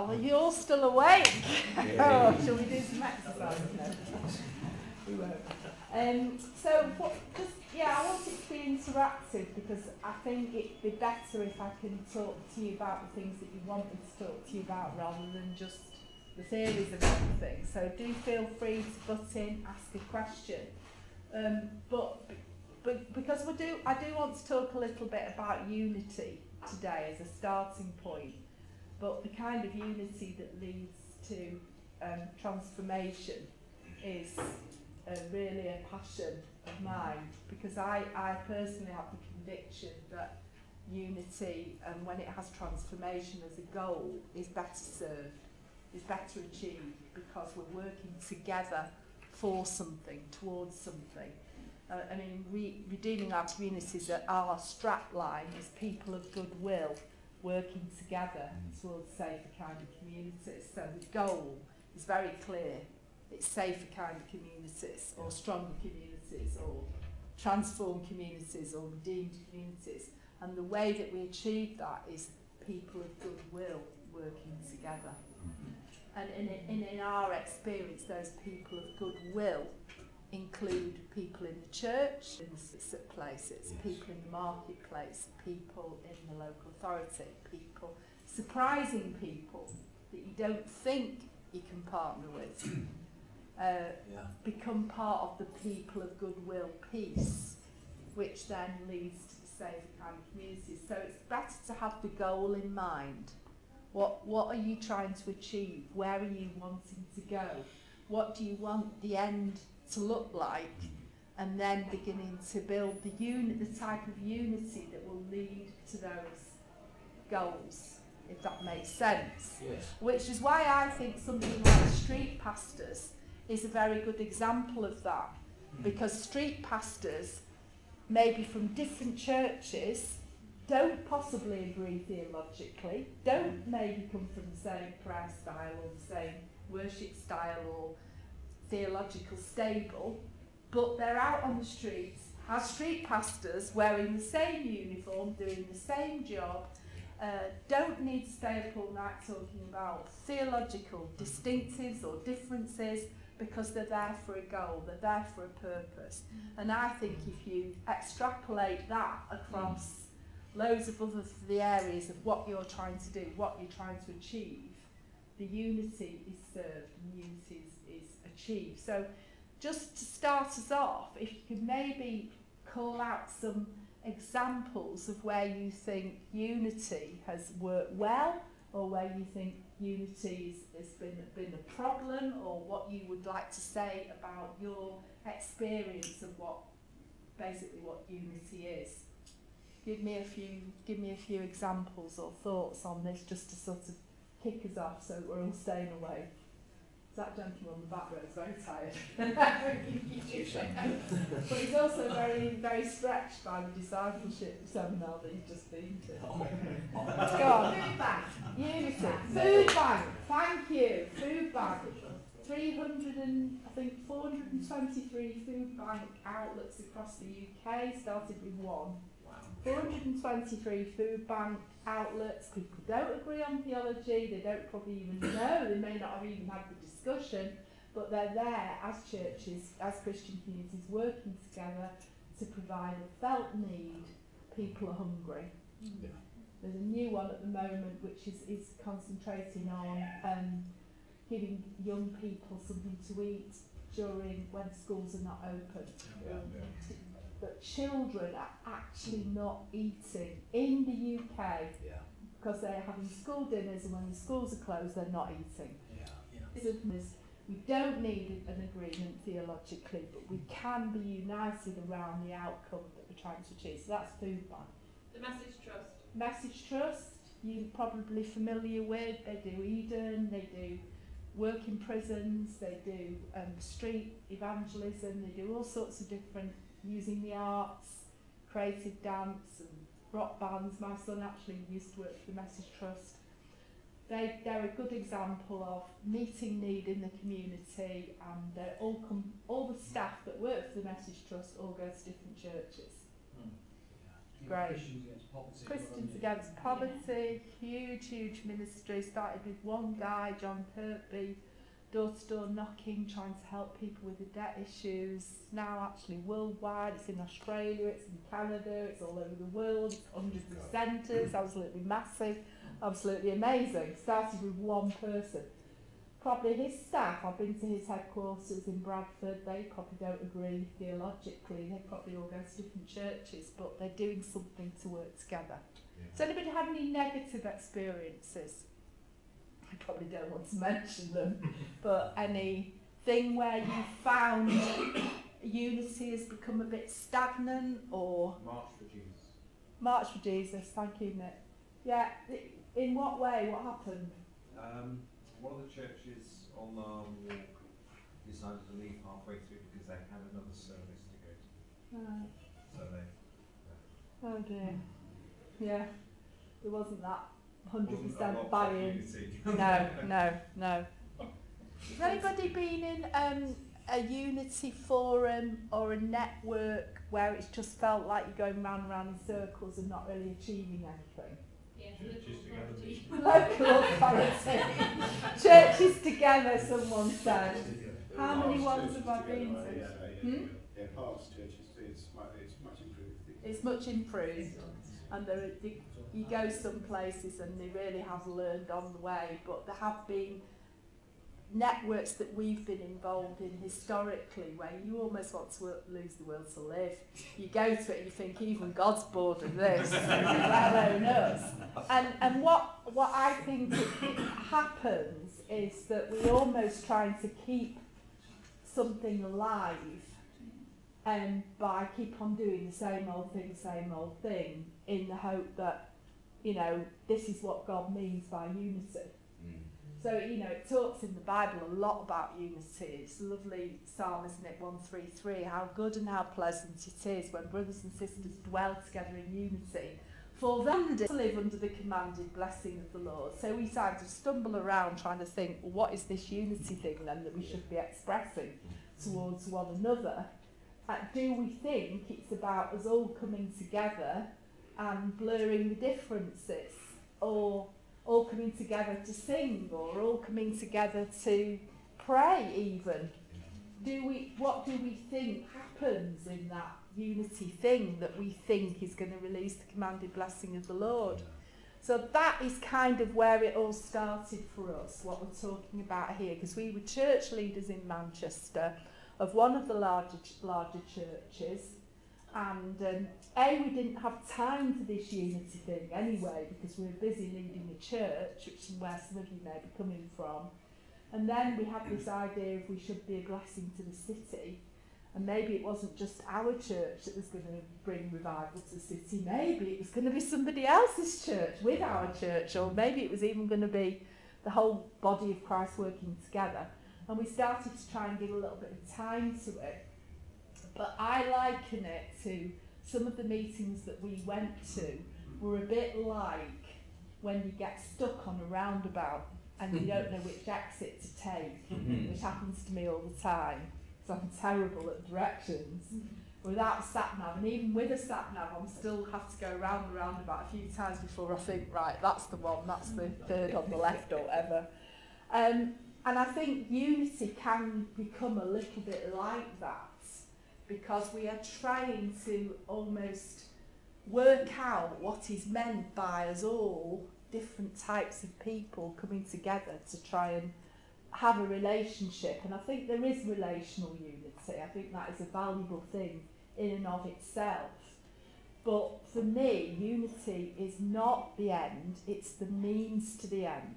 while. You're still awake. Oh, shall we do some exercise? No, we won't. I want it to be interactive because I think it'd be better if I can talk to you about the things that you want me to talk to you about rather than just the theories of everything. So do feel free to butt in, ask a question. But because I do want to talk a little bit about unity today as a starting point, but the kind of unity that leads to transformation is really a passion of mine, because I personally have the conviction that unity, when it has transformation as a goal, is better served, is better achieved, because we're working together for something, towards something. Redeeming our communities at our strapline is people of goodwill working together towards safer kind of communities. So the goal is very clear. It's safer kind of communities, or stronger communities, or transformed communities, or redeemed communities. And the way that we achieve that is people of goodwill working together. And in our experience, those people of goodwill include people in the church, in the places, people in the marketplace, people in the local authority, people, surprising people that you don't think you can partner with, become part of the people of goodwill piece, which then leads to the safer kind of communities. So it's better to have the goal in mind. What are you trying to achieve? Where are you wanting to go? What do you want the end to look like? And then beginning to build the type of unity that will lead to those goals, if that makes sense. Yes. Which is why I think something like street pastors is a very good example of that, because street pastors, maybe from different churches, don't possibly agree theologically, don't maybe come from the same prayer style or the same worship style or theological stable, but they're out on the streets as street pastors wearing the same uniform, doing the same job, don't need to stay up all night talking about theological distinctives or differences, because they're there for a goal, they're there for a purpose. And I think if you extrapolate that across loads of the areas of what you're trying to do, what you're trying to achieve, the unity is served and unity is achieved. So just to start us off, if you could maybe call out some examples of where you think unity has worked well, or where you think unity has been a problem, or what you would like to say about your experience of what unity is. Give me a few examples or thoughts on this, just to sort of kick us off, so we're all staying awake. That gentleman on the back row is very tired. But he's also very, very stretched by the discipleship seminar that he's just been to. Go on. Food bank. Unity. Food bank. Thank you. Food bank. 423 food bank outlets across the UK. Started with one. Wow. 423 food bank outlets. People don't agree on theology. They don't probably even know. They may not have even had the discussion, but they're there as churches, as Christian communities, working together to provide a felt need. People are hungry. Yeah. There's a new one at the moment which is concentrating on giving young people something to eat when schools are not open. That children are actually not eating in the UK because they're having school dinners, and when the schools are closed they're not eating. We don't need an agreement theologically, but we can be united around the outcome that we're trying to achieve. So that's Food Bank. The Message Trust. Message Trust, you're probably familiar with. They do Eden, they do work in prisons, they do street evangelism, they do all sorts of different, using the arts, creative dance and rock bands. My son actually used to work for the Message Trust. They're a good example of meeting need in the community, and all the staff that work for the Message Trust all go to different churches. great. Christians Against Poverty. Christians Against Poverty, huge ministry. Started with one guy, John Kirkby, door-to-door knocking, trying to help people with the debt issues. Now actually worldwide, it's in Australia, it's in Canada, it's all over the world, it's hundreds of centres, absolutely massive, absolutely amazing. Started with one person. Probably his staff, I've been to his headquarters in Bradford, they probably don't agree theologically, they probably all go to different churches, but they're doing something to work together. Has anybody had any negative experiences? I probably don't want to mention them, but anything where you found unity has become a bit stagnant, or... March for Jesus. March for Jesus, thank you, Nick. Yeah, in what way? What happened? One of the churches on our walk decided to leave halfway through because they had another service to go to. So they... Oh dear. Yeah, there wasn't that 100% buy-in. No. Has anybody been in a unity forum or a network where it's just felt like you're going round and round in circles and not really achieving anything? Local authority. Churches together, someone said. How many ones have I been to? Yeah, Parks churches, it's much improved. It's much improved. And you go some places and they really have learned on the way, but there have been networks that we've been involved in historically where you almost want to lose the will to live. You go to it and you think even God's bored of this, let alone us. And what I think happens is that we're almost trying to keep something alive by keep on doing the same old thing in the hope that, you know, this is what God means by unity. So, you know, it talks in the Bible a lot about unity. It's a lovely psalm, isn't it, 133, how good and how pleasant it is when brothers and sisters dwell together in unity. For them to live under the commanded blessing of the Lord. So we kind of stumble around trying to think, well, what is this unity thing then that we should be expressing towards one another? Do we think it's about us all coming together and blurring the differences, or all coming together to sing, or all coming together to pray even? What do we think happens in that unity thing that we think is going to release the commanded blessing of the Lord? So that is kind of where it all started for us, what we're talking about here, because we were church leaders in Manchester of one of the larger churches, and we didn't have time for this unity thing anyway because we were busy leading the church, which is where some of you may be coming from. And then we had this idea of we should be a blessing to the city, and maybe it wasn't just our church that was going to bring revival to the city, maybe it was going to be somebody else's church with our church, or maybe it was even going to be the whole body of Christ working together. And we started to try and give a little bit of time to it. But I liken it to some of the meetings that we went to were a bit like when you get stuck on a roundabout and you don't know which exit to take, which happens to me all the time, because I'm terrible at directions. Without sat-nav, and even with a sat-nav, I still have to go round the roundabout a few times before I think, right, that's the one, that's the third on the left or whatever. And I think unity can become a little bit like that, because we are trying to almost work out what is meant by us all, different types of people coming together to try and have a relationship. And I think there is relational unity. I think that is a valuable thing in and of itself. But for me, unity is not the end, it's the means to the end.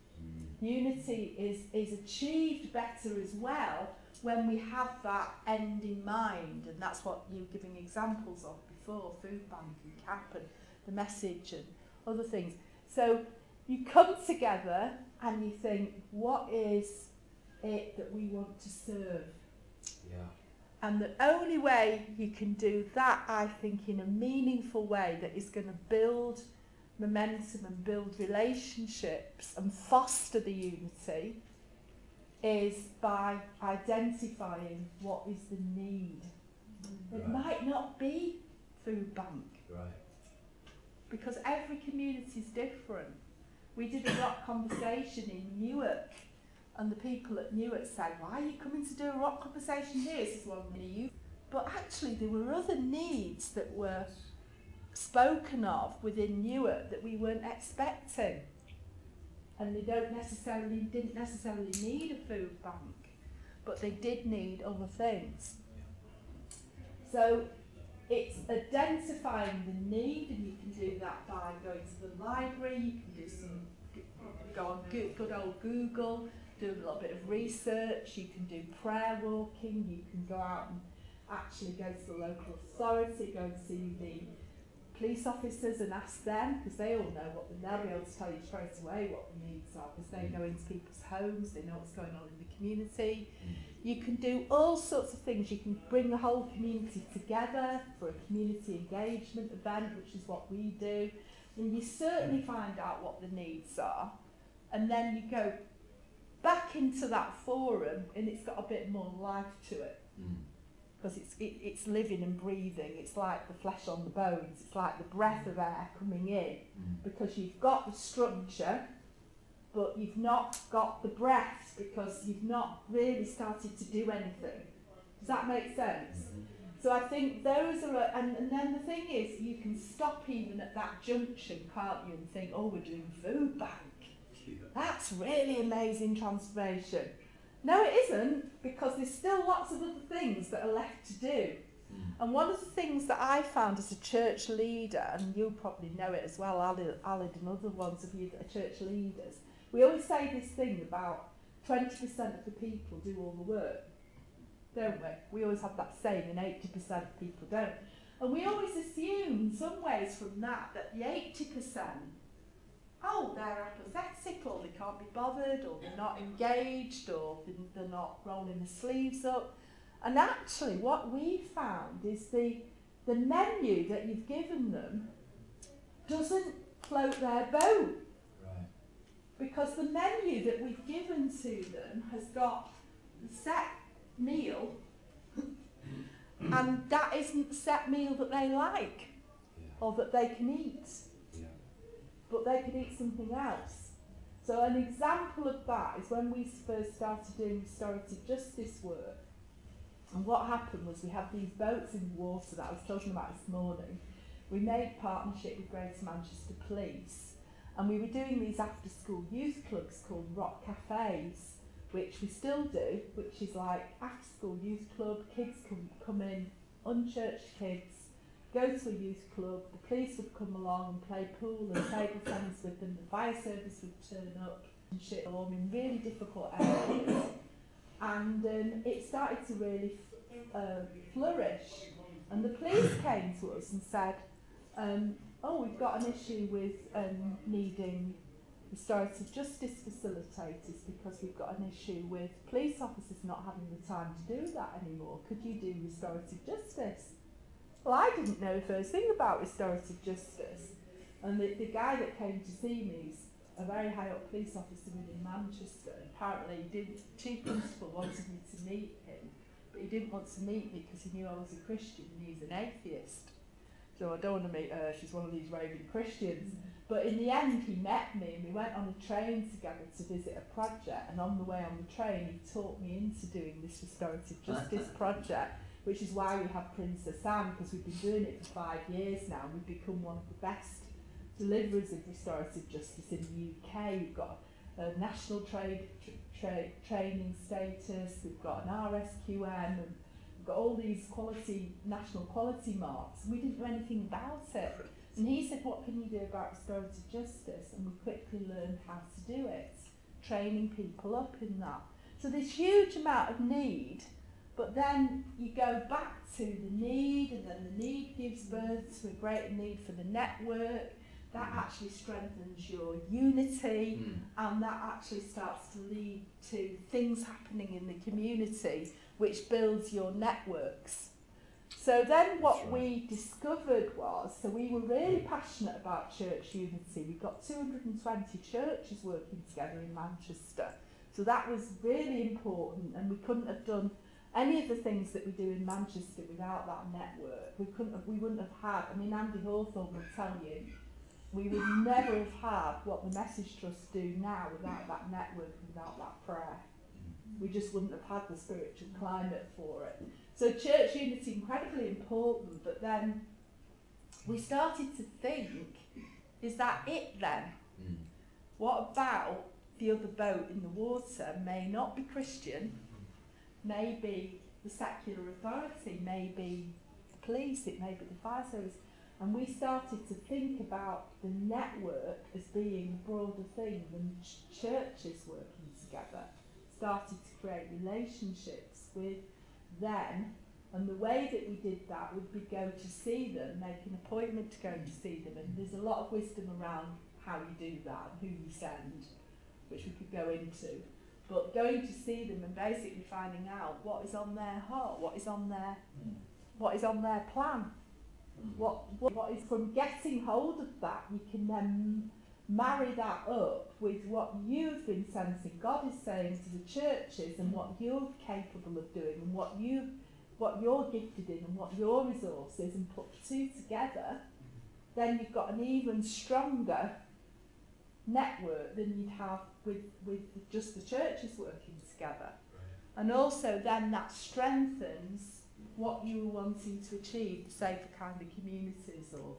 Unity is achieved better as well when we have that end in mind, and that's what you were giving examples of before, Food Bank and CAP and the message and other things. So you come together and you think, what is it that we want to serve? Yeah. And the only way you can do that, I think, in a meaningful way that is going to build momentum and build relationships and foster the unity is by identifying what is the need. It might not be Food Bank. Right. because every community is different. We did a rock conversation in Newark, and the people at Newark said, why are you coming to do a rock conversation here? This is one near you. But actually there were other needs that were spoken of within Newark that we weren't expecting. And they didn't necessarily need a food bank, but they did need other things. So it's identifying the need, and you can do that by going to the library. You can go on good old Google, do a little bit of research. You can do prayer walking. You can go out and actually go to the local authority, go and see the police officers and ask them, because they all know they'll be able to tell you straight away what the needs are, because they go into people's homes, they know what's going on in the community. You can do all sorts of things. You can bring the whole community together for a community engagement event, which is what we do. And you certainly find out what the needs are, and then you go back into that forum, and it's got a bit more life to it. Because it's living and breathing. It's like the flesh on the bones. It's like the breath of air coming in, because you've got the structure, but you've not got the breath, because you've not really started to do anything. Does that make sense? So I think those are, and then the thing is, you can stop even at that junction, can't you, and think, oh, we're doing food bank. That's really amazing transformation. No, it isn't, because there's still lots of other things that are left to do. And one of the things that I found as a church leader, and you probably know it as well, Alid and other ones of you that are church leaders, we always say this thing about 20% of the people do all the work, don't we? We always have that saying, and 80% of people don't. And we always assume in some ways from that the 80%, oh, they're apathetic, or they can't be bothered, or they're not engaged, or they're not rolling their sleeves up. And actually what we found is the menu that you've given them doesn't float their boat. Right. Because the menu that we've given to them has got the set meal, and that isn't the set meal that they like, or that they can eat. But they could eat something else. So an example of that is when we first started doing restorative justice work. And what happened was we had these boats in the water that I was talking about this morning. We made partnership with Greater Manchester Police, and we were doing these after-school youth clubs called Rock Cafes, which we still do, which is like after-school youth club. Kids come in, unchurched kids, go to a youth club, the police would come along and play pool and table tennis with them, the fire service would turn up and shit them in really difficult areas. And it started to really flourish. And the police came to us and said, oh, we've got an issue with needing restorative justice facilitators, because we've got an issue with police officers not having the time to do that anymore. Could you do restorative justice? Well, I didn't know the first thing about restorative justice, and the guy that came to see me is a very high up police officer within Manchester. Apparently Chief Constable wanted me to meet him, but he didn't want to meet me because he knew I was a Christian and he's an atheist. So I don't want to meet her, she's one of these raving Christians. But in the end he met me, and we went on a train together to visit a project, and on the way on the train he talked me into doing this restorative justice project, which is why we have Princess Anne, because we've been doing it for 5 years now, and we've become one of the best deliverers of restorative justice in the UK. We've got a national training status, we've got an RSQM, and we've got all these national quality marks, and we didn't know anything about it. And he said, what can you do about restorative justice? And we quickly learned how to do it, training people up in that. So there's huge amount of need. But then you go back to the need, and then the need gives birth to a greater need for the network. That actually strengthens your unity, and that actually starts to lead to things happening in the community, which builds your networks. So then what we discovered was, so we were really passionate about church unity. We've got 220 churches working together in Manchester. So that was really important, and we couldn't have done any of the things that we do in Manchester without that network. We wouldn't have had, I mean, Andy Hawthorne will tell you, we would never have had what the Message Trust do now without that network, without that prayer. We just wouldn't have had the spiritual climate for it. So church unity incredibly important, but then we started to think, is that it then? What about the other boat in the water may not be Christian, may be the secular authority, may be the police, it may be the fire service. And we started to think about the network as being a broader thing than churches working together. Started to create relationships with them, and the way that we did that would be go to see them, make an appointment to go to see them, and there's a lot of wisdom around how you do that and who you send, which we could go into. But going to see them and basically finding out what is on their heart, what is on their plan. What is from getting hold of that, you can then marry that up with what you've been sensing God is saying to the churches and what you're capable of doing and what you're gifted in and what your resources, and put the two together, then you've got an even stronger network than you'd have with just the churches working together. And also then that strengthens what you were wanting to achieve, say for kind of communities or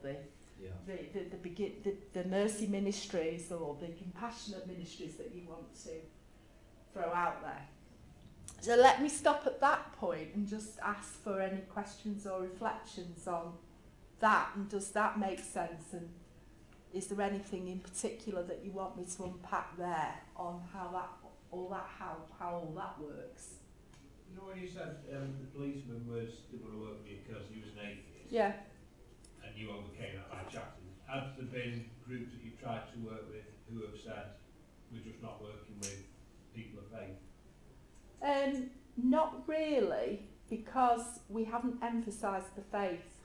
the mercy ministries or the compassionate ministries that you want to throw out there. So let me stop at that point and just ask for any questions or reflections on that, and does that make sense, and is there anything in particular that you want me to unpack there on how all that works? You know when you said the policeman didn't want to work with you because he was an atheist? Yeah. And you overcame that by chatting. Have there been groups that you've tried to work with who have said, we're just not working with people of faith? Not really, because we haven't emphasised the faith.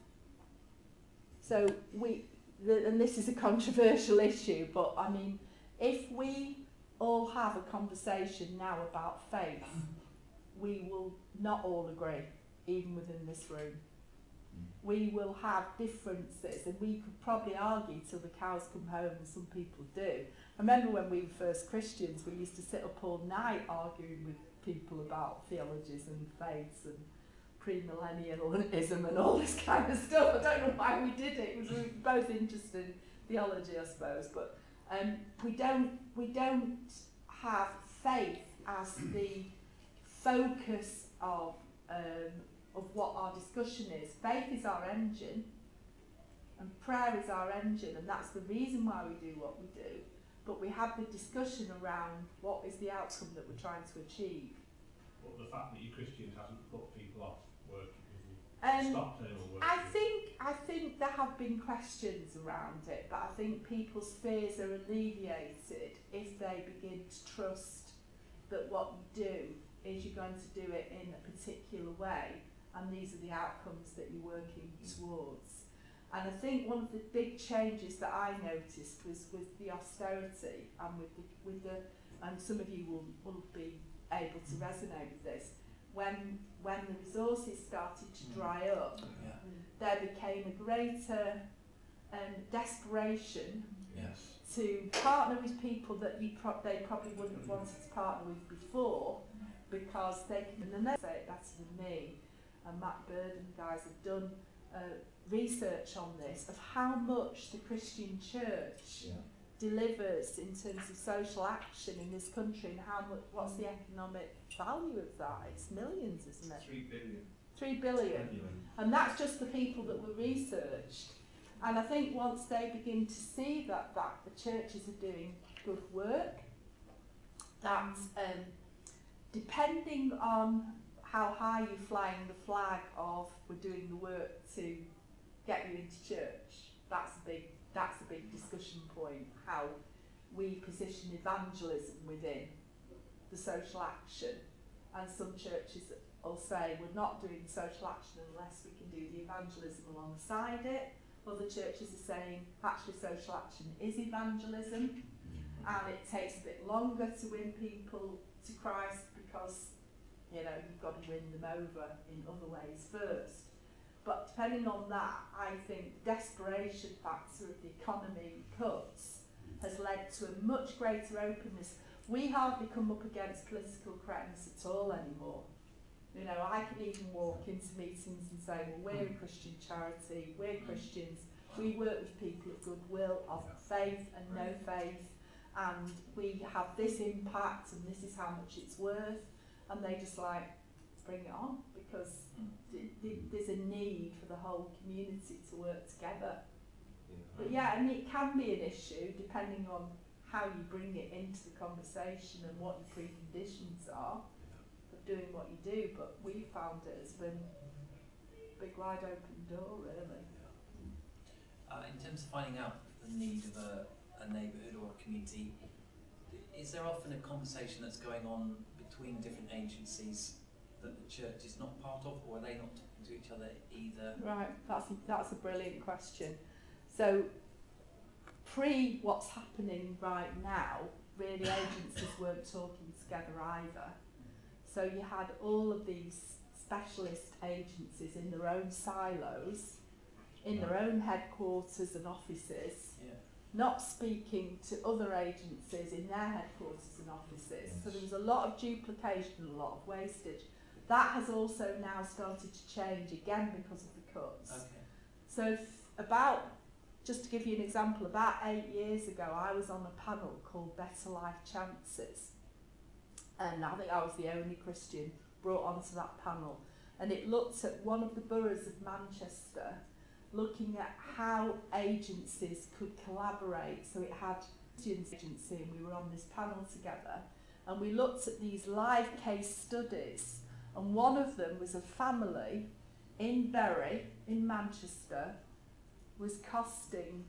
So and this is a controversial issue, but I mean, if we all have a conversation now about faith, we will not all agree, even within this room. We will have differences, and we could probably argue till the cows come home, and some people do. I remember when we were first Christians, we used to sit up all night arguing with people about theologies and faiths and premillennialism and all this kind of stuff. I don't know why we did it. We were both interested in theology, I suppose, but we don't have faith as the focus of what our discussion is. Faith is our engine, and prayer is our engine, and that's the reason why we do what we do. But we have the discussion around what is the outcome that we're trying to achieve. Well, the fact that you're Christians hasn't put people off working with you. Stopped anyone working. I think there have been questions around it, but I think people's fears are alleviated if they begin to trust that what you do is you're going to do it in a particular way, and these are the outcomes that you're working towards. And I think one of the big changes that I noticed was with the austerity and with the and some of you will be able to resonate with this. When the resources started to dry up, there became a greater desperation to partner with people that they probably wouldn't have wanted to partner with before, because they can say it better than me. And Matt Bird and guys have done research on this, of how much the Christian church delivers in terms of social action in this country, and what's the economic value of that? It's millions, isn't it? 3 billion. 3 billion. And that's just the people that were researched. And I think once they begin to see that the churches are doing good work, that depending on how high you're flying the flag of we're doing the work to get you into church, that's a big discussion point, how we position evangelism within the social action. And some churches will say we're not doing social action unless we can do the evangelism alongside it. Other churches are saying actually social action is evangelism, and it takes a bit longer to win people to Christ because you've got to win them over in other ways first. But depending on that, I think desperation factor of the economy cuts has led to a much greater openness. We hardly come up against political correctness at all anymore. You know, I can even walk into meetings and say, well, we're a Christian charity, we're Christians, we work with people of goodwill, of faith and no faith, and we have this impact and this is how much it's worth, and they just like, bring it on, because there's a need for the whole community to work together. But yeah, and it can be an issue depending on how you bring it into the conversation and what your preconditions are of doing what you do, but we found it has been a big wide open door, really. In terms of finding out the need of a neighbourhood or a community, is there often a conversation that's going on between different agencies that the church is not part of, or are they not talking to each other either? Right, that's a brilliant question. So, pre what's happening right now, really agencies weren't talking together either. So you had all of these specialist agencies in their own silos, in their own headquarters and offices, not speaking to other agencies in their headquarters and offices. So there was a lot of duplication, a lot of wastage. That has also now started to change again because of the cuts. Okay. So just to give you an example, about 8 years ago I was on a panel called Better Life Chances, and I think I was the only Christian brought onto that panel, and it looked at one of the boroughs of Manchester, looking at how agencies could collaborate. So it had students agency, and we were on this panel together, and we looked at these live case studies, and one of them was a family in Bury in Manchester was costing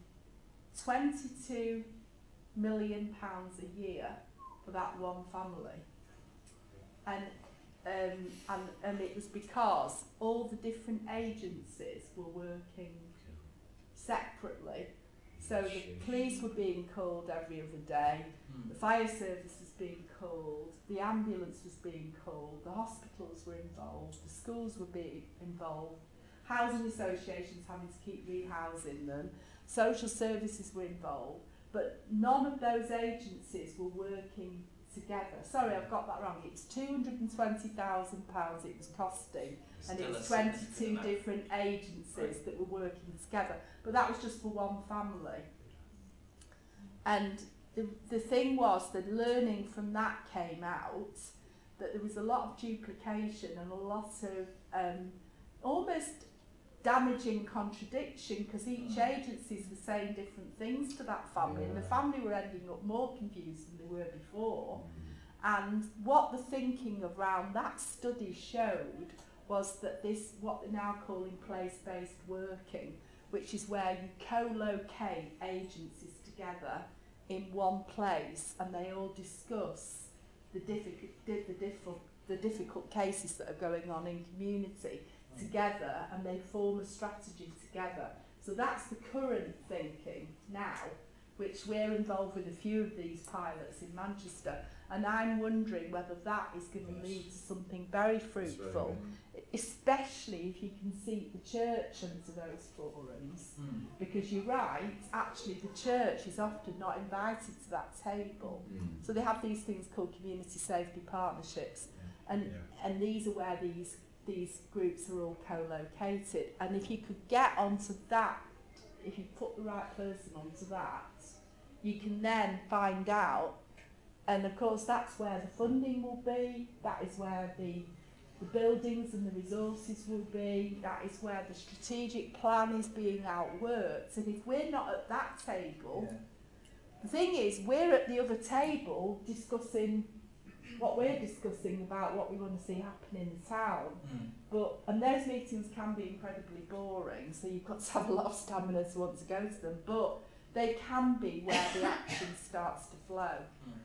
£22 million a year for that one family, and it was because all the different agencies were working separately. So the police were being called every other day, the fire service was being called, the ambulance was being called, the hospitals were involved, the schools were being involved, housing associations having to keep rehousing them, social services were involved, but none of those agencies were working together. Sorry, I've got that wrong. It was £220,000 it was costing, and it was 22 different agencies that were working together. But that was just for one family. And the thing was, the learning from that came out that there was a lot of duplication and a lot of almost damaging contradiction, because each agencies were saying different things to that family, and the family were ending up more confused than they were before. And what the thinking around that study showed was that this, what they're now calling place-based working, which is where you co-locate agencies together in one place and they all discuss the difficult cases that are going on in community together, and they form a strategy together. So that's the current thinking now, which we're involved with a few of these pilots in Manchester, and I'm wondering whether that is going to lead to something very fruitful, especially if you can seat the church into those forums, because you're right, actually the church is often not invited to that table. So they have these things called community safety partnerships, and these are where these groups are all co-located, and if you could get onto that, if you put the right person onto that, you can then find out, and of course that's where the funding will be, that is where the buildings and the resources will be, that is where the strategic plan is being outworked. And if we're not at that table, the thing is, we're at the other table discussing what we're discussing about what we want to see happen in the town. And those meetings can be incredibly boring, so you've got to have a lot of stamina to want to go to them, but they can be where the action starts to flow.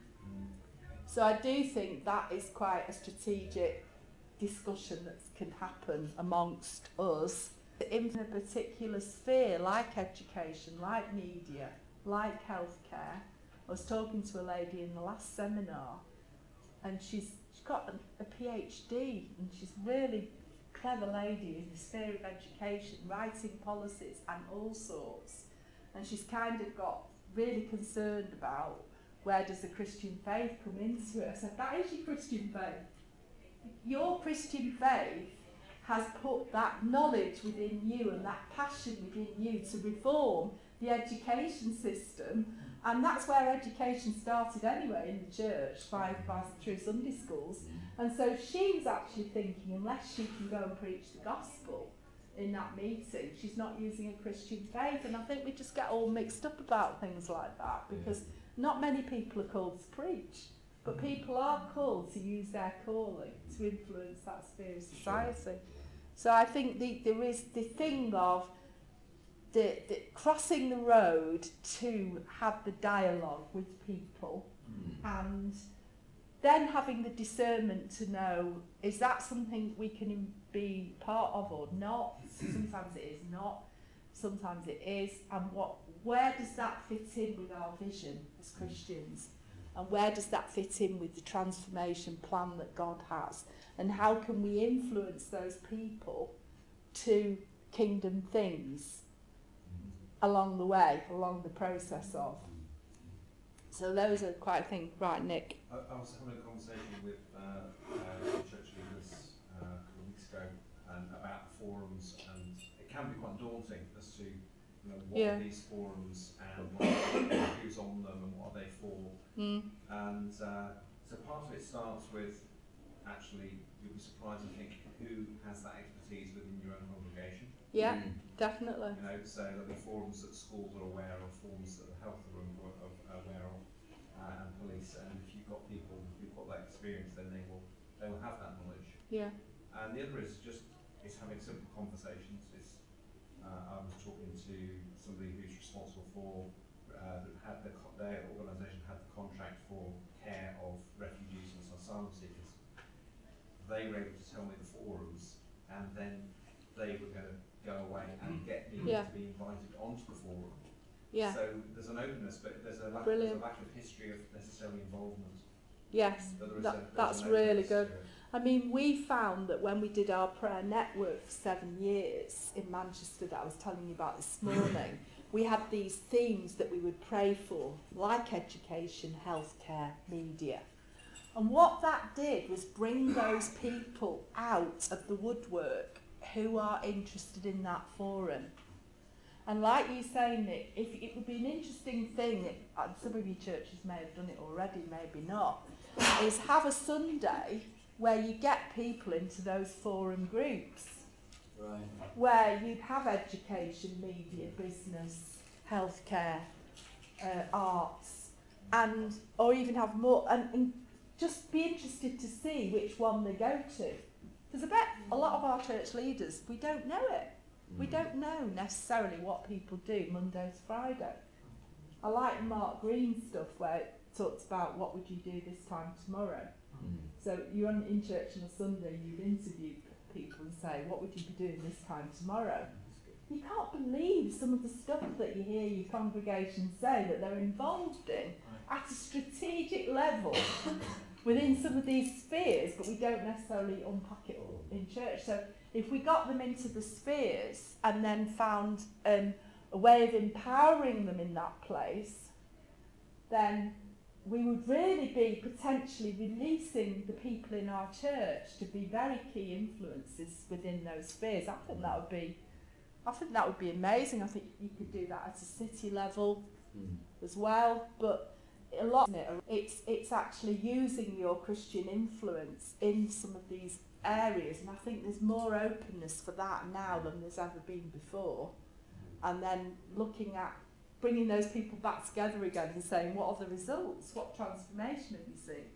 So I do think that is quite a strategic discussion that can happen amongst us in a particular sphere, like education, like media, like healthcare. I was talking to a lady in the last seminar, and she's got a PhD, and she's really clever lady in the sphere of education, writing policies and all sorts. And she's kind of got really concerned about where does the Christian faith come into it. I said, that is your Christian faith. Your Christian faith has put that knowledge within you and that passion within you to reform the education system. And that's where education started anyway in the church, by through Sunday schools. And so she was actually thinking, unless she can go and preach the gospel in that meeting, she's not using a Christian faith. And I think we just get all mixed up about things like that, because not many people are called to preach, but people are called to use their calling to influence that sphere of society. So I think there is the thing of the crossing the road to have the dialogue with people, and then having the discernment to know, is that something we can be part of or not? Sometimes it is not, sometimes it is, and where does that fit in with our vision as Christians? And where does that fit in with the transformation plan that God has? And how can we influence those people to kingdom things along the way, along the process of? So those are quite a thing. Right, Nick? I was having a conversation with church leaders a couple of weeks ago and about forums, and it can be quite daunting as to what are these forums and who's on them and what are they for. And so part of it starts with, actually, you'll be surprised to think who has that expertise within your own congregation. Yeah, definitely. So there'll be forums that schools are aware of, forums that the health room are aware of, and police. And if you've got people who've got that experience, then they will have that knowledge. Yeah. And the other is having simple conversations. I was talking to somebody who's responsible for their organisation had the contract for care of refugees and asylum seekers. They were able to tell me the forums, and then they were going to go away and get me to be invited onto the forum. Yeah. So there's an openness, but there's a lack of history of necessarily involvement. Yes, that's really good. I mean, we found that when we did our prayer network for 7 years in Manchester that I was telling you about this morning, we had these themes that we would pray for, like education, healthcare, media. And what that did was bring those people out of the woodwork who are interested in that forum. And like you say, Nick, if it would be an interesting thing, some of your churches may have done it already, maybe not, is have a Sunday where you get people into those forum groups. Right. Where you'd have education, media, business, healthcare, arts, or even have more, and just be interested to see which one they go to. Because I bet a lot of our church leaders, we don't know it. We don't know necessarily what people do Monday to Friday. I like Mark Green's stuff where it talks about what would you do this time tomorrow. So you're in church on a Sunday, you'd interview people and say, what would you be doing this time tomorrow? You can't believe some of the stuff that you hear your congregation say that they're involved in at a strategic level within some of these spheres, but we don't necessarily unpack it all in church. So if we got them into the spheres and then found a way of empowering them in that place, then we would really be potentially releasing the people in our church to be very key influences within those spheres. I think that would be amazing. I think you could do that at a city level as well. But a lot of it's actually using your Christian influence in some of these areas, and I think there's more openness for that now than there's ever been before. And then looking at bringing those people back together again and saying, what are the results? What transformation have you seen?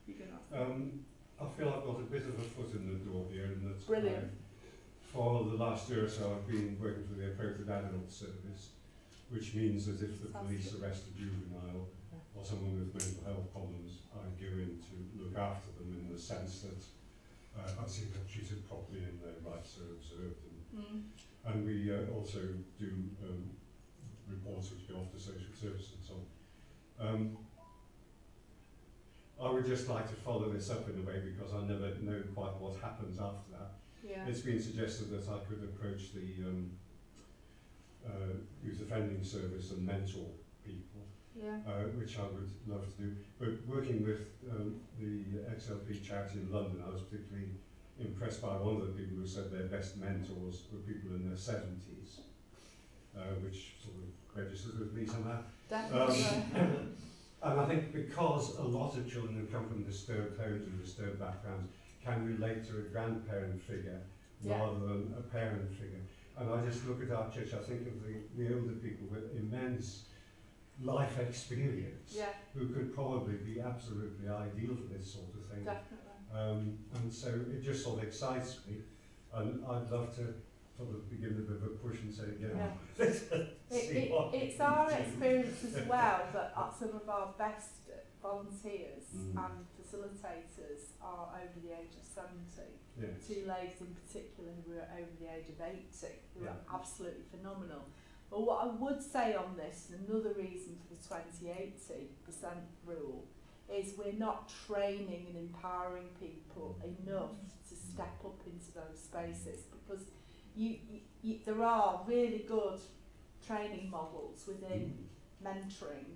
I feel I've got a bit of a foot in the door here, and that's brilliant. For the last year or so, I've been working for the Appropriate Adult Service, which means that if the police arrest a juvenile or someone with mental health problems, I go in to look after them in the sense that I see they're treated properly and their rights are observed. And we also do reports which go off to social service and so on. I would just like to follow this up in a way, because I never know quite what happens after that. Yeah. It's been suggested that I could approach the youth offending service and mentor people, Yeah. which I would love to do. But working with the XLP charity in London, I was particularly impressed by one of the people who said their best mentors were people in their 70s, which sort of registers with me somehow. Definitely. And I think because a lot of children who come from disturbed homes and disturbed backgrounds can relate to a grandparent figure rather than a parent figure. And I just look at our church, I think of the older people with immense life experience who could probably be absolutely ideal for this sort of thing. Definitely. And so it just sort of excites me, and I'd love to sort of be given a bit of a push and say, it's our experience as well that some of our best volunteers and facilitators are over the age of 70. Yes. Two ladies in particular who are over the age of 80, who are absolutely phenomenal. But what I would say on this, another reason for the 20-80% rule, is we're not training and empowering people enough to step up into those spaces, because there are really good training models within mentoring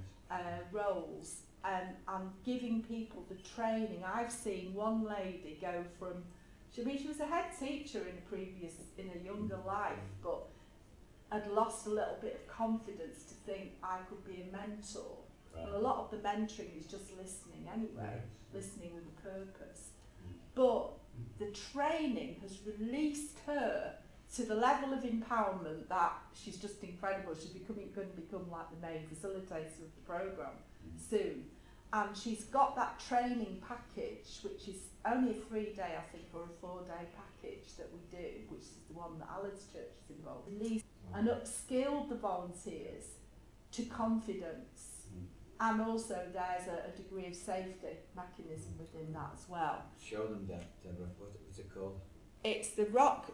roles, and giving people the training. I've seen one lady go from, she was a head teacher in a younger life, but had lost a little bit of confidence to think I could be a mentor. Right. And a lot of the mentoring is just listening anyway, listening with a purpose. But the training has released her to the level of empowerment that she's just incredible. She's going to become like the main facilitator of the programme soon. And she's got that training package, which is only a 3-day, I think, or a 4-day package that we do, which is the one that Alan's church is involved in, and upskilled the volunteers to confidence. And also there's a degree of safety mechanism within that as well. Show them that, Deborah. What's it called? It's the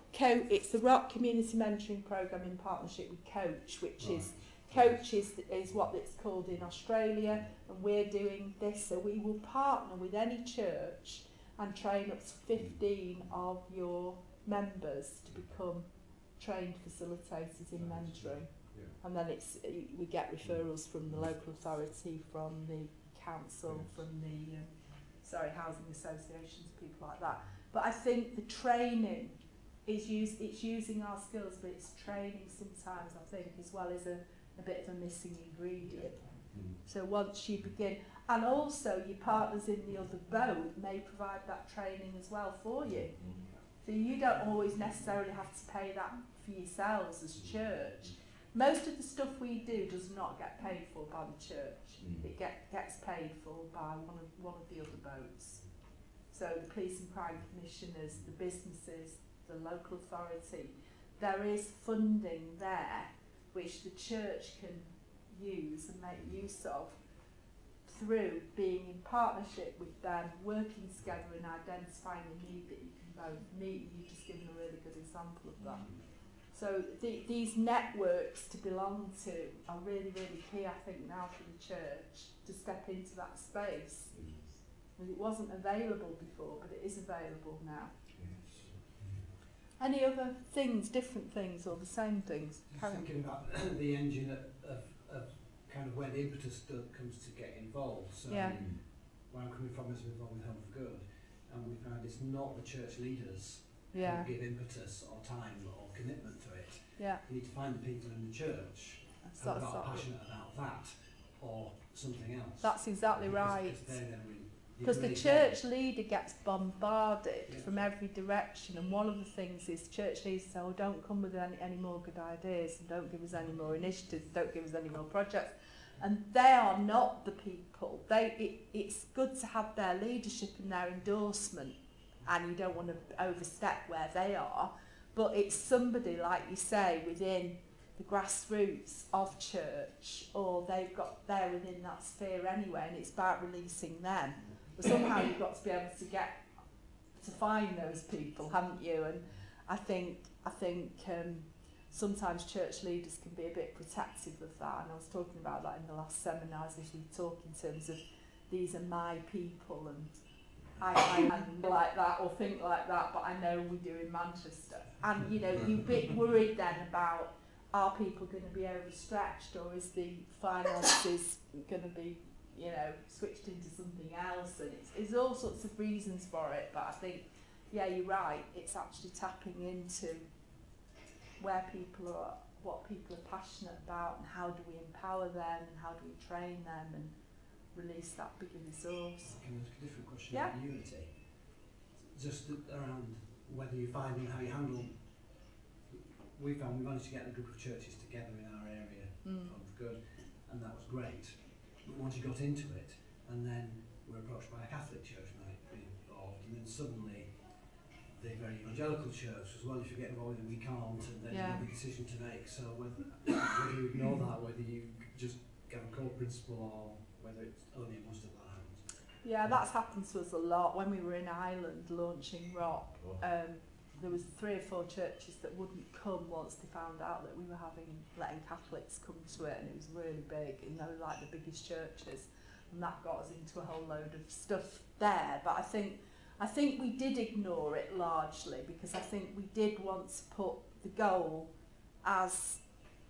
Rock Community Mentoring Programme in partnership with Coach, which is Coach is what it's called in Australia, and we're doing this. So we will partner with any church and train up to 15 of your members to become trained facilitators in mentoring. And then we get referrals from the local authority, from the council, from the housing associations, people like that. But I think the training is using our skills, but it's training sometimes, I think, as well as a bit of a missing ingredient. So once you begin, and also your partners in the other boat may provide that training as well for you. So you don't always necessarily have to pay that for yourselves as church. Most of the stuff we do does not get paid for by the church. It gets paid for by one of the other boats. So the police and crime commissioners, the businesses, the local authority, there is funding there which the church can use and make use of through being in partnership with them, working together and identifying a need that you can both meet. You've just given a really good example of that. So these networks to belong to are really, really key, I think, now for the church to step into that space. And it wasn't available before, but it is available now. Any other things, different things, or the same things? Just thinking about the engine of kind of where the impetus comes to get involved. So where I'm coming from is involved with Home for Good, and we found it's not the church leaders who give impetus or time or commitment to it. You need to find the people in the church who are passionate about that or something else. That's exactly right. Because the church leader gets bombarded from every direction, and one of the things is church leaders say, oh, don't come with any more good ideas, and don't give us any more initiatives, don't give us any more projects. And they are not the people. It's good to have their leadership and their endorsement, and you don't want to overstep where they are, but it's somebody, like you say, within the grassroots of church, or they're within that sphere anyway, and it's about releasing them. But somehow you've got to be able to find those people, haven't you? And I think sometimes church leaders can be a bit protective of that, and I was talking about that in the last seminars as we talk in terms of these are my people, and I can like that or think like that, but I know we do in Manchester. And you know, you're a bit worried then about, are people going to be overstretched, or is the finances going to be, you know, switched into something else? And it's all sorts of reasons for it, but I think, yeah, you're right, it's actually tapping into where people are, what people are passionate about, and how do we empower them, and how do we train them and release that bigger resource. Can I ask a different question Yeah. about unity? Just around whether you find and how you handle. We found we managed to get a group of churches together in our area of good, and that was great. But once you got into it, and then we're approached by a Catholic church might be involved, and then suddenly the very evangelical church as well. If you get involved, we can't, and then you have a decision to make. So whether you ignore that, whether you just get a core principle, or whether it's only must have that happens. Yeah, that's happened to us a lot. When we were in Ireland launching Rock, there was 3 or 4 churches that wouldn't come once they found out that we were letting Catholics come to it, and it was really big, and they were like the biggest churches, and that got us into a whole load of stuff there. But I think we did ignore it largely, because I think we did want to put the goal as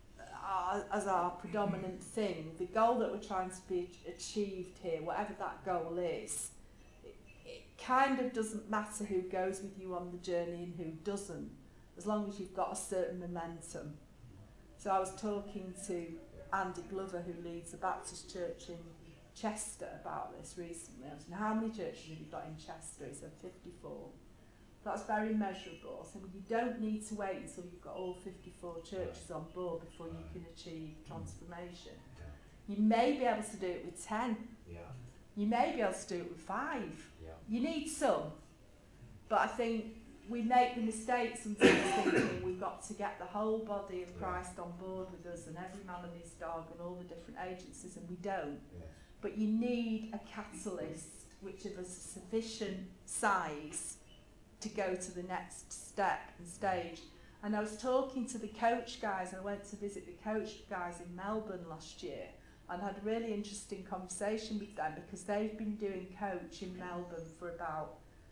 our predominant thing. The goal that we're trying to be achieved here, whatever that goal is, it kind of doesn't matter who goes with you on the journey and who doesn't, as long as you've got a certain momentum. So I was talking to Andy Glover, who leads the Baptist church in Chester, about this recently. I said, how many churches have you got in Chester? He said 54. That's very measurable. So you don't need to wait until you've got all 54 churches on board before you can achieve transformation. You may be able to do it with 10. You may be able to do it with 5. You need some. But I think we make the mistake sometimes thinking we've got to get the whole body of Christ on board with us, and every man and his dog and all the different agencies, and we don't. But you need a catalyst which of a sufficient size to go to the next step and stage. And I was talking to the coach guys, I went to visit the coach guys in Melbourne last year, and had a really interesting conversation with them, because they've been doing coach in Melbourne for about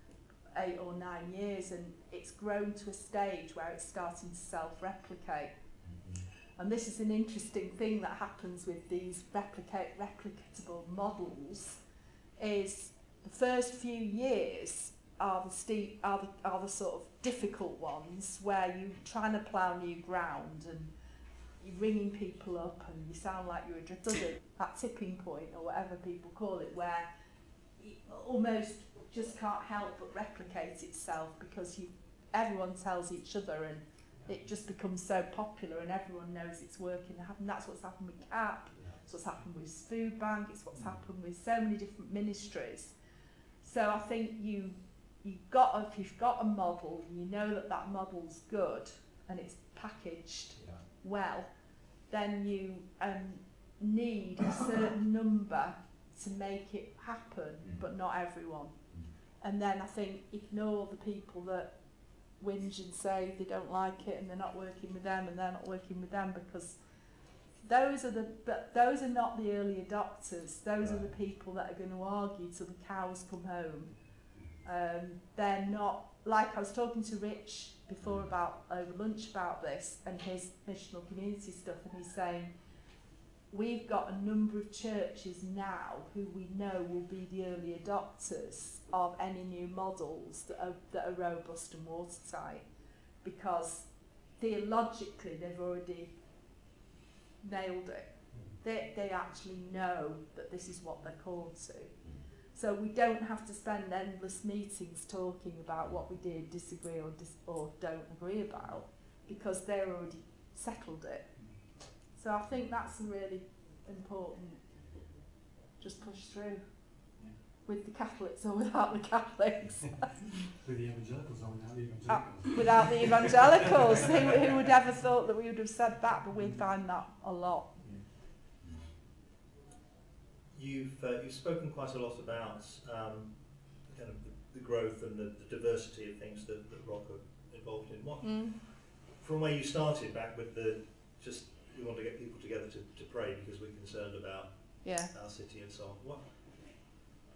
8 or 9 years, and it's grown to a stage where it's starting to self-replicate. And this is an interesting thing that happens with these replicatable models, is the first few years are the sort of difficult ones, where you're trying to plough new ground and you're ringing people up and you sound like you're a drifter. That tipping point, or whatever people call it, where it almost just can't help but replicate itself, because everyone tells each other, and it just becomes so popular and everyone knows it's working. And that's what's happened with CAP, it's what's happened with Food Bank, it's what's happened with so many different ministries. So I think if you've got a model, and you know that model's good and it's packaged well, then you need a certain number to make it happen, but not everyone. And then I think ignore the people that whinge and say they don't like it and they're not working with them and they're not working with them, because those are not the early adopters. Those are the people that are going to argue till the cows come home. They're not, like I was talking to Rich before over lunch about this and his missional community stuff, and he's saying we've got a number of churches now who we know will be the early adopters of any new models that are robust and watertight, because theologically they've already nailed it. They actually know that this is what they're called to. So we don't have to spend endless meetings talking about what we did, disagree or don't agree about, because they're already settled it. So I think that's a really important, just push through. With the Catholics or without the Catholics. With the evangelicals or without the evangelicals? Without the evangelicals. Who would ever thought that we would have said that, but we find that a lot. You've spoken quite a lot about kind of the growth and the diversity of things that Rock are involved in. What, from where you started back with we want to get people together to pray because we're concerned about our city and so on.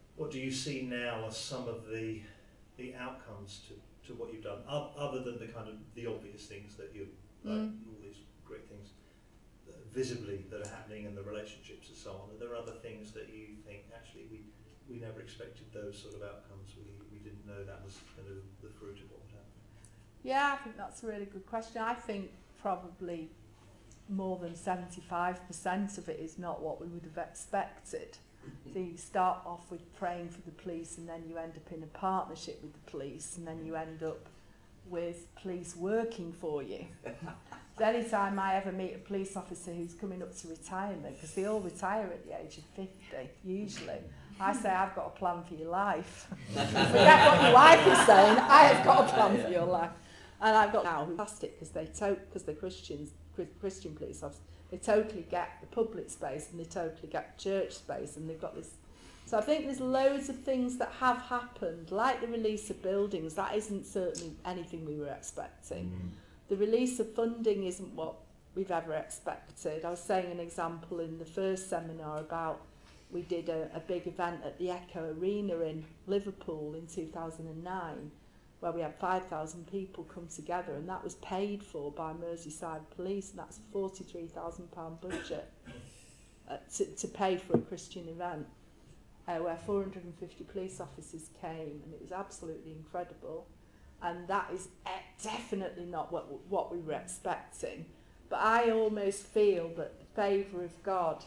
what do you see now as some of the outcomes to what you've done, other than the kind of the obvious things that you like, all these great things visibly that are happening in the relationships and so on? Are there other things that you think actually we never expected those sort of outcomes? We didn't know that was kind of the fruit of what would happen. Yeah, I think that's a really good question. I think probably more than 75% of it is not what we would have expected. So you start off with praying for the police, and then you end up in a partnership with the police, and then you end up with police working for you. So any time I ever meet a police officer who's coming up to retirement, because they all retire at the age of 50 usually, I say, I've got a plan for your life. Forget what your wife is saying, I have got a plan for your life. And I've got now who's fantastic, because they're Christian police officers. They totally get the public space, and they totally get church space, and they've got this. So I think there's loads of things that have happened, like the release of buildings. That isn't certainly anything we were expecting. The release of funding isn't what we've ever expected. I was saying an example in the first seminar about we did a big event at the Echo Arena in Liverpool in 2009, where we had 5,000 people come together, and that was paid for by Merseyside Police, and that's a £43,000 budget to pay for a Christian event, where 450 police officers came, and it was absolutely incredible. And that is definitely not what we were expecting. But I almost feel that the favour of God,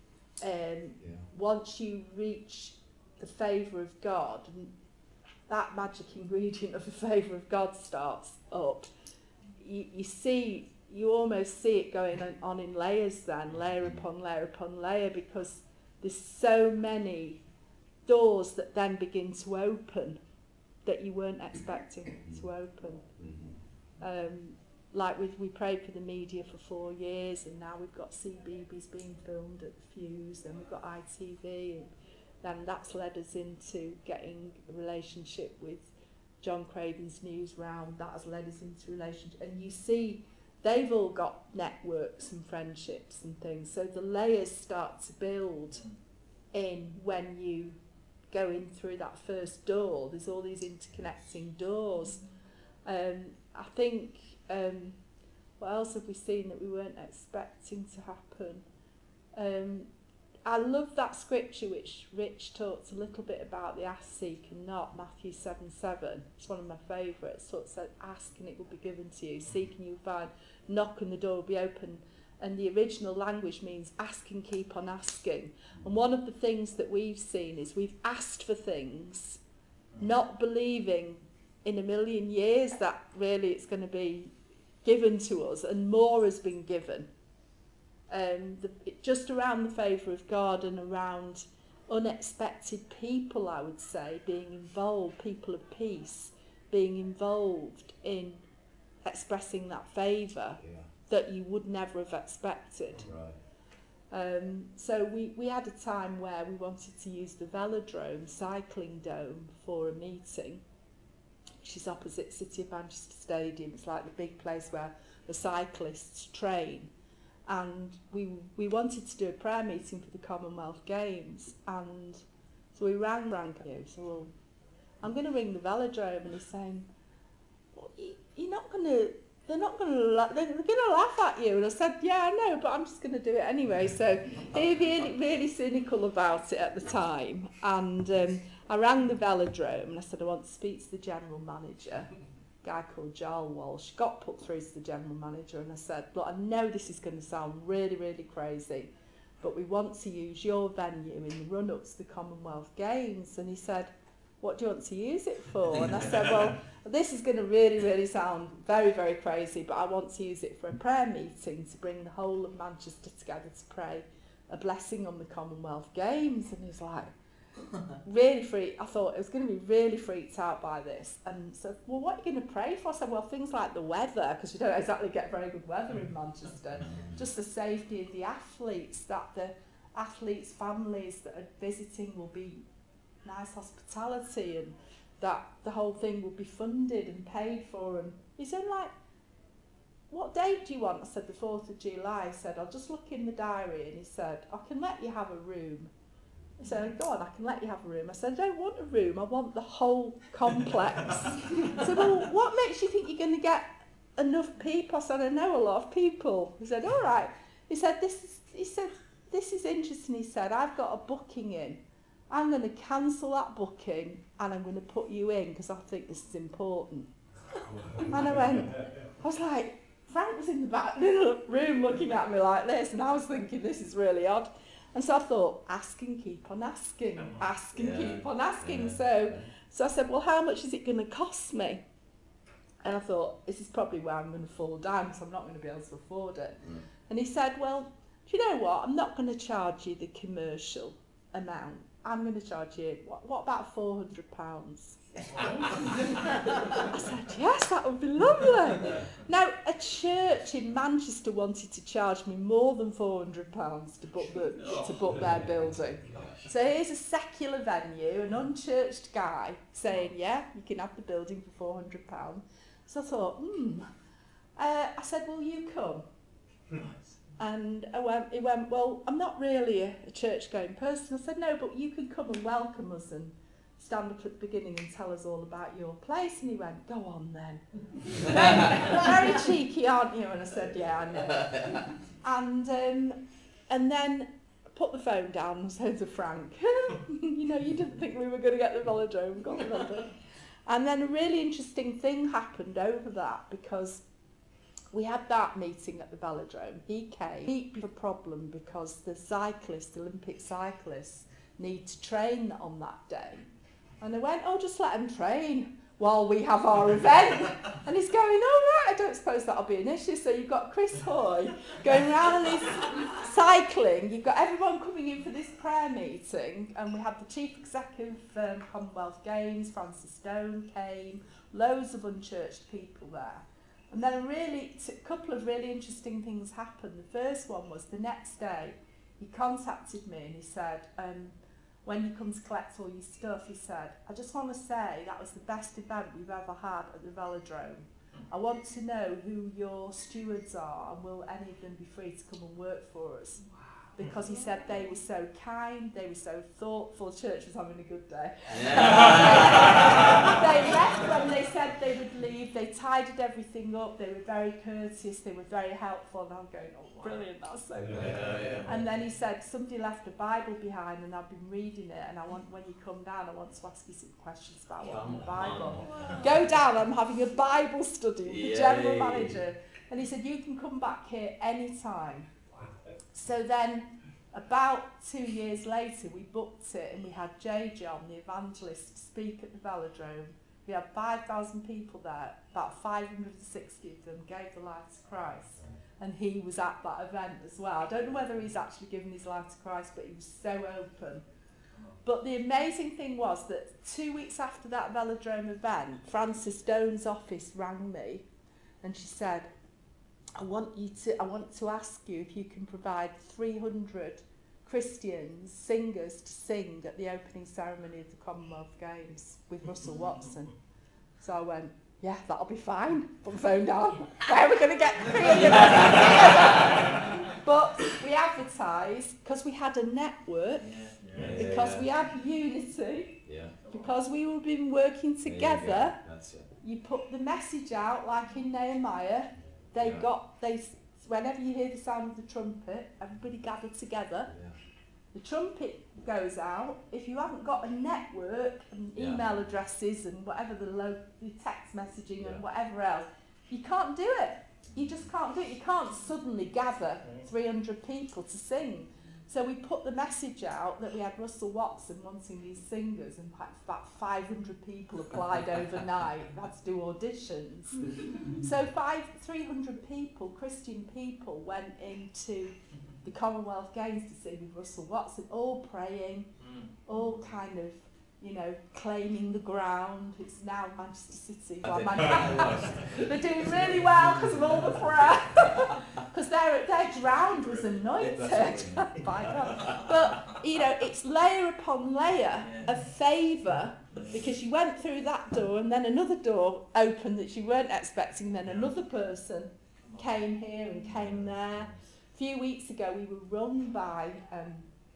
once you reach the favour of God, that magic ingredient of the favour of God starts up, you almost see it going on in layers then, layer upon layer upon layer, because there's so many doors that then begin to open that you weren't expecting to open. Like we prayed for the media for 4 years, and now we've got CBeebies being filmed at the Fuse, and we've got ITV, and then that's led us into getting a relationship with John Craven's Newsround. That has led us into a relationship. And you see, they've all got networks and friendships and things. So the layers start to build in when you go in through that first door. There's all these interconnecting doors. I think, what else have we seen that we weren't expecting to happen? I love that scripture which Rich talked a little bit about, the ask, seek and knock, Matthew 7:7. It's one of my favourites. Sort of said, ask and it will be given to you, seek and you'll find, knock and the door will be open. And the original language means ask and keep on asking. And one of the things that we've seen is we've asked for things, not believing in a million years that really it's going to be given to us, and more has been given. Just around the favour of God and around unexpected people, I would say, being involved, people of peace, being involved in expressing that favour that you would never have expected. So we had a time where we wanted to use the Velodrome cycling dome for a meeting, which is opposite City of Manchester Stadium. It's like the big place where the cyclists train. And we wanted to do a prayer meeting for the Commonwealth Games, and so we rang you. So, well, I'm going to ring the Velodrome, and he's saying, well, you're not going to. They're going to laugh at you. And I said, yeah, I know, but I'm just going to do it anyway. So he was really cynical about it at the time. And I rang the Velodrome, and I said, I want to speak to the general manager. Guy called Jarl Walsh, got put through to the general manager, and I said, look, I know this is going to sound really, really crazy, but we want to use your venue in the run-up to the Commonwealth Games. And he said, what do you want to use it for? And I said, well, this is going to really, really sound very, very crazy, but I want to use it for a prayer meeting to bring the whole of Manchester together to pray a blessing on the Commonwealth Games. And he's like, really freaked. I thought I was going to be really freaked out by this, and said, well, what are you going to pray for? I said, well, things like the weather, because we don't exactly get very good weather in Manchester, just the safety of the athletes, that the athletes' families that are visiting will be nice hospitality, and that the whole thing will be funded and paid for. And he said, like, what date do you want? I said, the 4th of July. He said, I'll just look in the diary, and he said, I can let you have a room He said, go on, I can let you have a room. I said, I don't want a room, I want the whole complex. He said, well, what makes you think you're going to get enough people? I said, I know a lot of people. He said, all right. He said, this is interesting. He said, I've got a booking in. I'm going to cancel that booking and I'm going to put you in because I think this is important. And I was like, Frank was in the back room looking at me like this, and I was thinking, this is really odd. And so I thought, ask and keep on asking, ask and keep on asking. So I said, well, how much is it going to cost me? And I thought, this is probably where I'm going to fall down because I'm not going to be able to afford it. And he said, well, do you know what? I'm not going to charge you the commercial amount. I'm going to charge you, what about £400? I said, yes, that would be lovely. Now, a church in Manchester wanted to charge me more than £400 to book their building. So here's a secular venue, an unchurched guy saying, yeah, you can have the building for £400. So I thought, I said, will you come? And he went, well, I'm not really a church-going person. I said, no, but you can come and welcome us and stand up at the beginning and tell us all about your place. And he went, go on then. Very cheeky, aren't you? And I said, yeah, I know. And then I put the phone down and said to Frank, you know, you didn't think we were going to get the velodrome, got the velodrome. And then a really interesting thing happened over that, because we had that meeting at the velodrome. He came. He had a problem because the cyclists, the Olympic cyclists, need to train on that day. And I went, oh, just let them train while we have our event. And he's going, oh, right, I don't suppose that'll be an issue. So you've got Chris Hoy going around and he's cycling. You've got everyone coming in for this prayer meeting. And we had the Chief Executive of Commonwealth Games, Francis Stone came, loads of unchurched people there. And then a couple of really interesting things happened. The first one was the next day, he contacted me and he said, when you come to collect all your stuff, he said, I just want to say that was the best event we've ever had at the velodrome. I want to know who your stewards are and will any of them be free to come and work for us. Because he said they were so kind, they were so thoughtful, church was having a good day. They left when they said they would leave, they tidied everything up, they were very courteous, they were very helpful, and I'm going, oh brilliant, that's so good. And then he said, somebody left a Bible behind and I've been reading it, and when you come down, I want to ask you some questions about what's in the Bible. Go down, I'm having a Bible study with the general manager. And he said, you can come back here anytime. So then, about 2 years later, we booked it and we had J. John, the evangelist, speak at the velodrome. We had 5,000 people there, about 560 of them gave their life to Christ. And he was at that event as well. I don't know whether he's actually given his life to Christ, but he was so open. But the amazing thing was that 2 weeks after that velodrome event, Frances Stone's office rang me and she said, I want to ask you if you can provide 300 Christians, singers, to sing at the opening ceremony of the Commonwealth Games with Russell Watson. So I went, yeah, that'll be fine. Put the phone down. Where are we going to get 300? But we advertised because we had a network, because we had unity, because we were been working together. You put the message out, like in Nehemiah. Whenever you hear the sound of the trumpet, everybody gathered together. The trumpet goes out. If you haven't got a network and email addresses and whatever the text messaging and whatever else, you can't do it. You just can't do it. You can't suddenly gather 300 people to sing. So we put the message out that we had Russell Watson wanting these singers, and about 500 people applied overnight. We had to do auditions. So 300 people, Christian people, went into the Commonwealth Games to sing with Russell Watson, all praying, all kind of, you know, claiming the ground. It's now Manchester City. Well, they're doing really well because of all the prayer. Because their ground was anointed by God. But, you know, it's layer upon layer of favour, because you went through that door and then another door opened that you weren't expecting, then another person came here and came there. A few weeks ago we were run by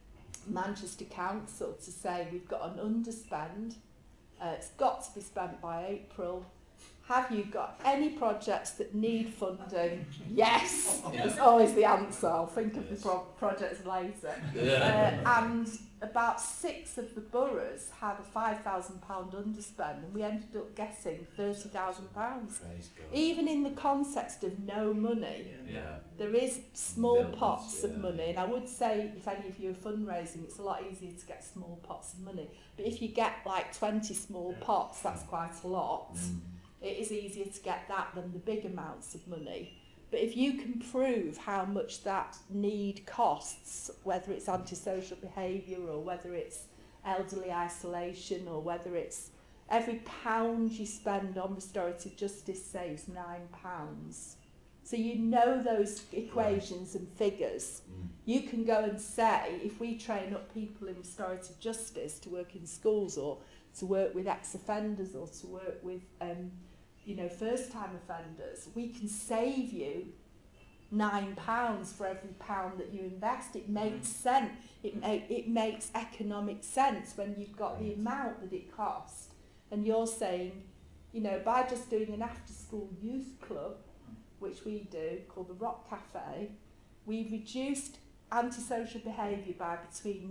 Manchester Council to say we've got an underspend, it's got to be spent by April. Have you got any projects that need funding? Yes! It's always the answer. I'll think of the projects later. And about 6 of the boroughs had a £5,000 underspend, and we ended up getting £30,000. Even in the context of no money, there is small pots of money. And I would say, if any of you are fundraising, it's a lot easier to get small pots of money. But if you get like 20 small pots, that's quite a lot. It is easier to get that than the big amounts of money. But if you can prove how much that need costs, whether it's antisocial behaviour or whether it's elderly isolation or whether it's every pound you spend on restorative justice saves £9. So you know those equations and figures. You can go and say, if we train up people in restorative justice to work in schools or to work with ex-offenders or to work with first-time offenders, we can save you £9 for every pound that you invest. It makes sense. It makes economic sense when you've got the amount that it costs. And you're saying, by just doing an after-school youth club, which we do, called the Rock Cafe, we've reduced antisocial behaviour by between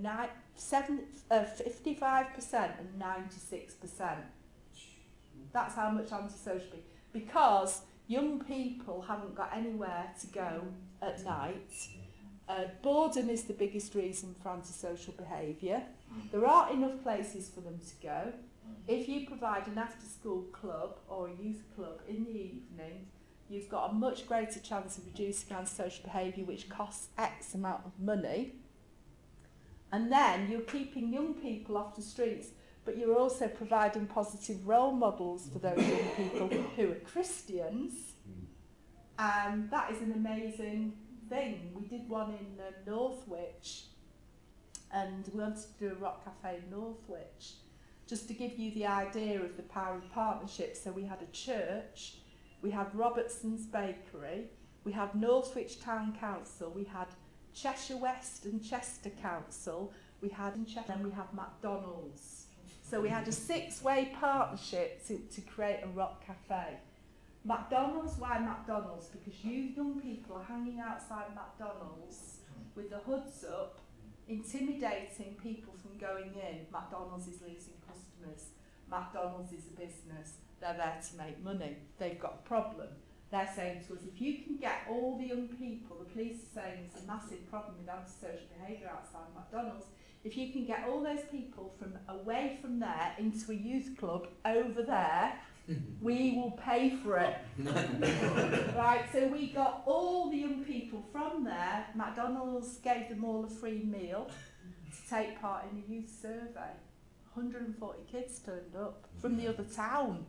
55% and 96%. That's how much antisocial behaviour. Because young people haven't got anywhere to go at night. Boredom is the biggest reason for antisocial behaviour. There aren't enough places for them to go. If you provide an after-school club or a youth club in the evening, you've got a much greater chance of reducing antisocial behaviour, which costs X amount of money. And then you're keeping young people off the streets, but you're also providing positive role models for those young people who are Christians. And that is an amazing thing. We did one in Northwich, and we wanted to do a Rock Cafe in Northwich, just to give you the idea of the power of partnership. So we had a church, we had Robertson's Bakery, we had Northwich Town Council, we had Cheshire West and Chester Council, we had and then we had McDonald's. So we had a 6-way partnership to create a Rock Cafe. McDonald's, why McDonald's? Because you young people are hanging outside McDonald's with the hoods up, intimidating people from going in. McDonald's is losing customers. McDonald's is a business. They're there to make money. They've got a problem. They're saying to us, if you can get all the young people, the police are saying there's a massive problem with antisocial behaviour outside McDonald's, if you can get all those people from away from there into a youth club over there, we will pay for it. Right, so we got all the young people from there. McDonald's gave them all a free meal to take part in a youth survey. 140 kids turned up from the other town.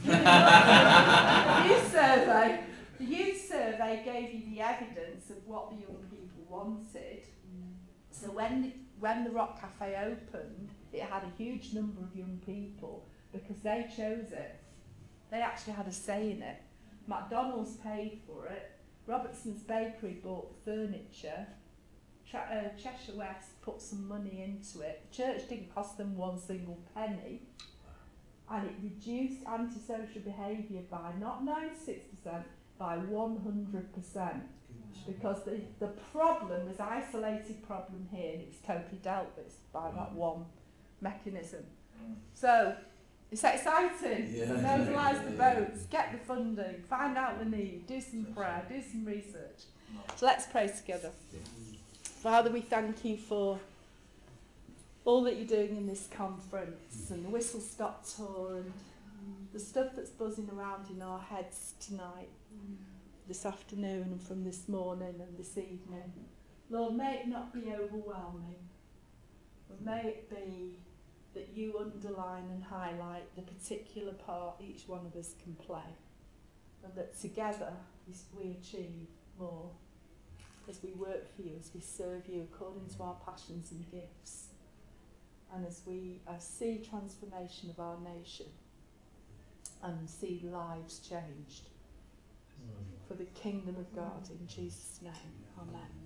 The youth survey gave you the evidence of what the young people wanted. So when the Rock Cafe opened, it had a huge number of young people because they chose it. They actually had a say in it. McDonald's paid for it. Robertson's Bakery bought the furniture. Cheshire West put some money into it. The church didn't cost them one single penny. And it reduced antisocial behaviour by not 96%, by 100%. Because the problem, there's an isolated problem here, and it's totally dealt with by that one mechanism. So, it's exciting. Mobilise the boats, get the funding, find out the need, do some prayer, do some research. So let's pray together. Father, we thank you for all that you're doing in this conference and the Whistle Stop Tour and the stuff that's buzzing around in our heads tonight, this afternoon and from this morning and this evening. Lord, may it not be overwhelming, but may it be that you underline and highlight the particular part each one of us can play, and that together we achieve more as we work for you, as we serve you according to our passions and gifts, and as we see transformation of our nation and see lives changed for the kingdom of God, in Jesus' name. Amen.